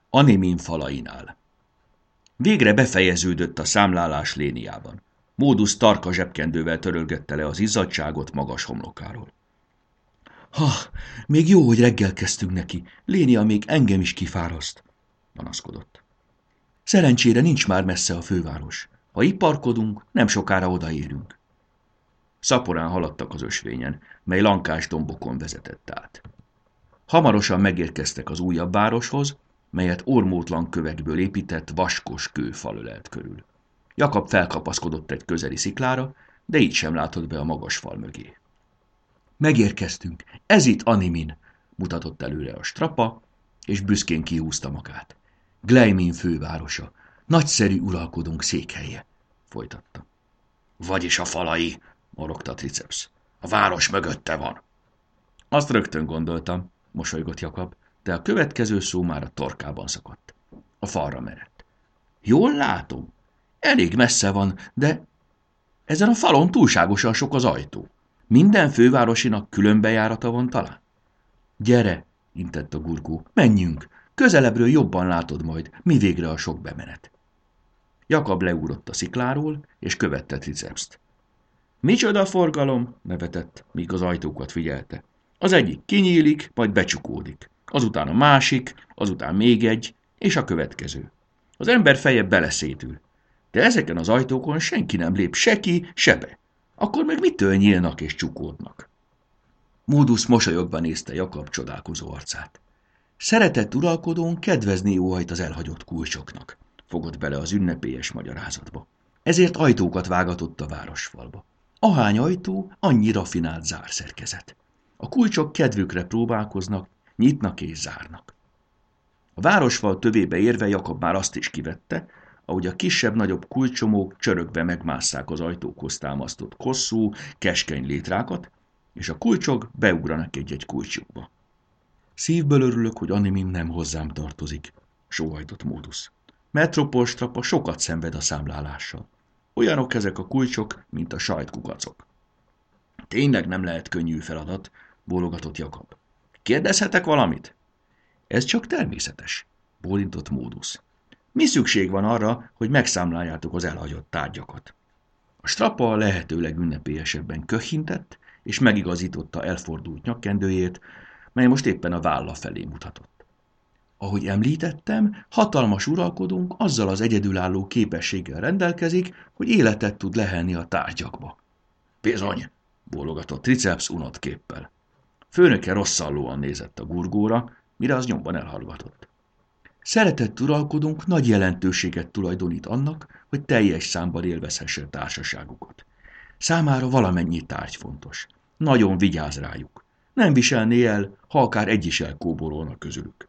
Animin falainál. Végre befejeződött a számlálás Léniában. Módusz tarka zsebkendővel törölgette le az izzadságot magas homlokáról. Ha, még jó, hogy reggel kezdtünk neki. Lénia még engem is kifáraszt, panaszkodott. Szerencsére nincs már messze a főváros. Ha itt parkodunk, nem sokára odaérünk. Szaporán haladtak az ösvényen, mely lankás dombokon vezetett át. Hamarosan megérkeztek az újabb városhoz, melyet ormótlan kövekből épített vaskos kőfal ölelt körül. Jakab felkapaszkodott egy közeli sziklára, de így sem látott be a magas fal mögé. Megérkeztünk, ez itt Animin, mutatott előre a strapa, és büszkén kihúzta magát. Gleimin fővárosa, nagyszerű uralkodónk székhelye, folytatta. Vagyis a falai, morogta Triceps. A város mögötte van. Azt rögtön gondoltam, mosolygott Jakab, de a következő szó már a torkában szakadt. A falra merett. Jól látom? Elég messze van, de ezen a falon túlságosan sok az ajtó. Minden fővárosinak külön bejárata van talán? Gyere, intett a gurgó, menjünk, közelebbről jobban látod majd, mi végre a sok bemenet. Jakab leugrott a szikláról, és követte Tricepst. Micsoda forgalom, nevetett, míg az ajtókat figyelte. Az egyik kinyílik, majd becsukódik. Azután a másik, azután még egy, és a következő. Az ember feje beleszétül. De ezeken az ajtókon senki nem lép se ki, se be. Akkor meg mitől nyílnak és csukódnak? Módusz mosolyogva nézte Jakab csodálkozó arcát. Szeretett uralkodón kedvezni óhajt az elhagyott kulcsoknak, fogott bele az ünnepélyes magyarázatba. Ezért ajtókat vágatott a városfalba. Ahány ajtó, annyi rafinált zárszerkezet. A kulcsok kedvükre próbálkoznak, nyitnak és zárnak. A városfal tövébe érve Jakab már azt is kivette, ahogy a kisebb-nagyobb kulcsomók csörögve megmásszák az ajtókhoz támasztott hosszú, keskeny létrákat, és a kulcsok beugranak egy-egy kulcsukba. Szívből örülök, hogy Animin nem hozzám tartozik, sóhajtott Módusz. Metropolstrapa sokat szenved a számlálással. Olyanok ezek a kulcsok, mint a sajtkukacok. Tényleg nem lehet könnyű feladat, bólogatott Jakab. Kérdezhetek valamit? Ez csak természetes, bólintott Módusz. Mi szükség van arra, hogy megszámláljátok az elhagyott tárgyakat? A strapa lehetőleg ünnepélyesebben köhintett, és megigazította elfordult nyakkendőjét, mely most éppen a válla felé mutatott. Ahogy említettem, hatalmas uralkodónk azzal az egyedülálló képességgel rendelkezik, hogy életet tud lehelni a tárgyakba. Bizony, bólogatott Triceps unott képpel. Főnöke rosszallóan nézett a gurgóra, mire az nyomban elhallgatott. Szeretett uralkodónk nagy jelentőséget tulajdonít annak, hogy teljes számban élvezhesse társaságukat. Számára valamennyi tárgy fontos. Nagyon vigyáz rájuk. Nem viselné el, ha akár egy is elkóborolna közülük.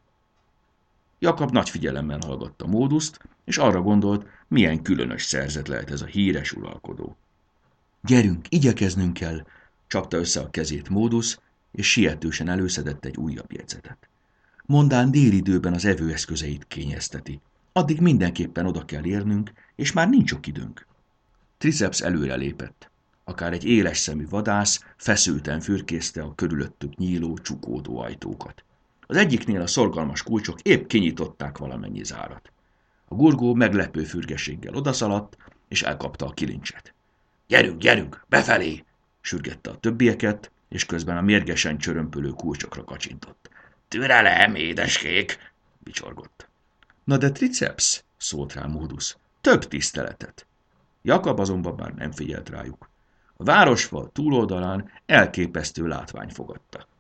Jakab nagy figyelemmel hallgatta Móduszt, és arra gondolt, milyen különös szerzet lehet ez a híres uralkodó. Gyerünk, igyekeznünk kell, csapta össze a kezét Módusz, és sietősen előszedett egy újabb jegyzetet. Mondán délidőben az evőeszközeit kényezteti. Addig mindenképpen oda kell érnünk, és már nincs sok időnk. Triceps előrelépett. Akár egy éles szemű vadász feszülten fürkészte a körülöttük nyíló, csukódó ajtókat. Az egyiknél a szorgalmas kulcsok épp kinyitották valamennyi zárat. A gurgó meglepő fürgességgel odaszaladt, és elkapta a kilincset. Gyerünk, gyerünk, befelé! Sürgette a többieket, és közben a mérgesen csörömpölő kulcsokra kacsintott. Türelem, édeskék! Vicsorgott. Na de Triceps, szólt rá Módusz, több tiszteletet. Jakab azonban már nem figyelt rájuk. A városfal túloldalán elképesztő látvány fogadta.